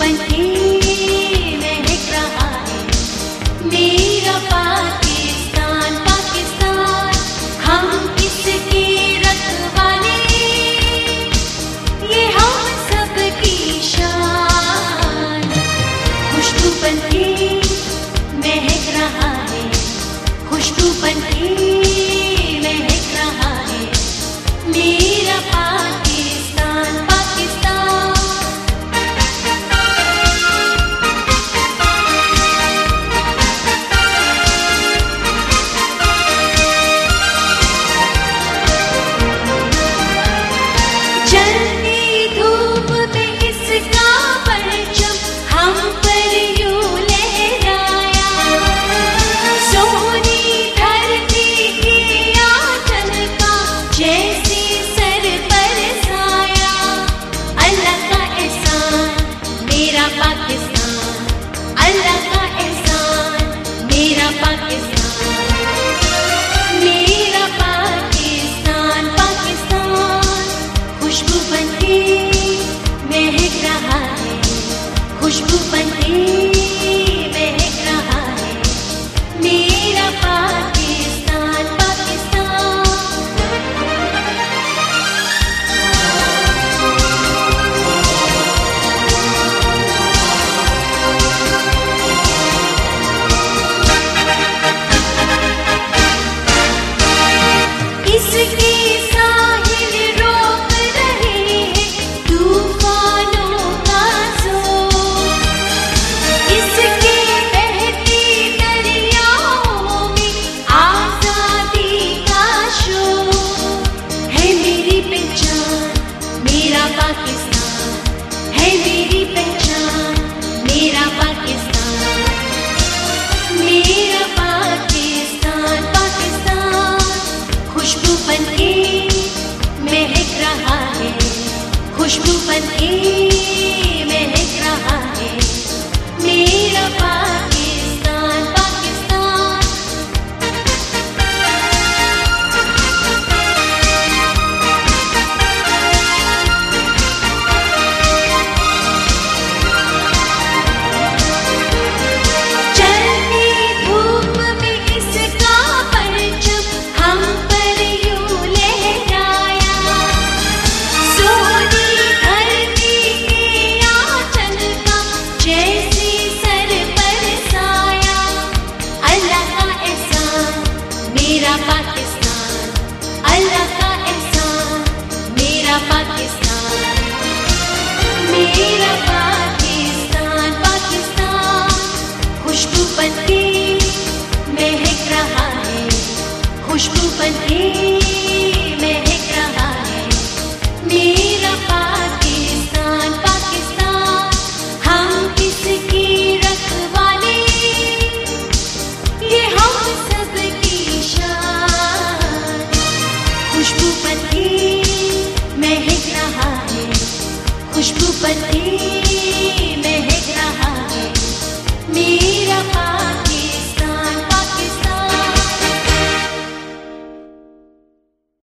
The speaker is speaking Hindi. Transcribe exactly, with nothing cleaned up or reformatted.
बनके महक रहा है मेरा पाकिस्तान। पाकिस्तान हम किसके रखवाले, ये हम सबकी शान। खुशबू बनके महक रहा है, खुशबू बनके महक रहा है मेरा पाकिस्तान। पाकिस्तान जलती धूप में इसका परचम हम पर यूं लहराया। सोनी धरती की आंचल का जैसे सर पर साया। अल्लाह का एहसान मेरा पाकिस्तान, अल्लाह का एहसान मेरा पाकिस्तान। मेरा पाकिस्तान, पाकिस्तान खुशबू बनके महक रहा है, खुशबू बनके महक रहा है मेरा पाकिस्तान। पाकिस्तान इसके साहिल रोक रहे हैं तूफानों का जोर। इसके बहती दरियाओं में आजादी का शोर। है मेरी पहचान मेरा पाकिस्तान, है मेरी पहचान मेरा पाकिस्तान। मेरा पाकिस्तान, पाकिस्तान खुशबू बनके महक रहा है, खुशबू बनके महक रहा है मेरा पाकिस्तान। पाकिस्तान जलती धूप में इसका परचम हम पर यूं लहराया। सोनी धरती की आंचल का जैसे सर पर साया। अल्लाह का एहसान मेरा पाकिस्तान, अल्लाह का एहसान मेरा पाकिस्तान। मेरा पाकिस्तान, पाकिस्तान खुशबू बनके महक रहा है, खुशबू बनके महक रहा है मेरा पाकिस्तान। पाकिस्तान हम किसकी रखवाले, ये हम सबकी शान। खुशबू बनके महक रहा है, खुशबू बनके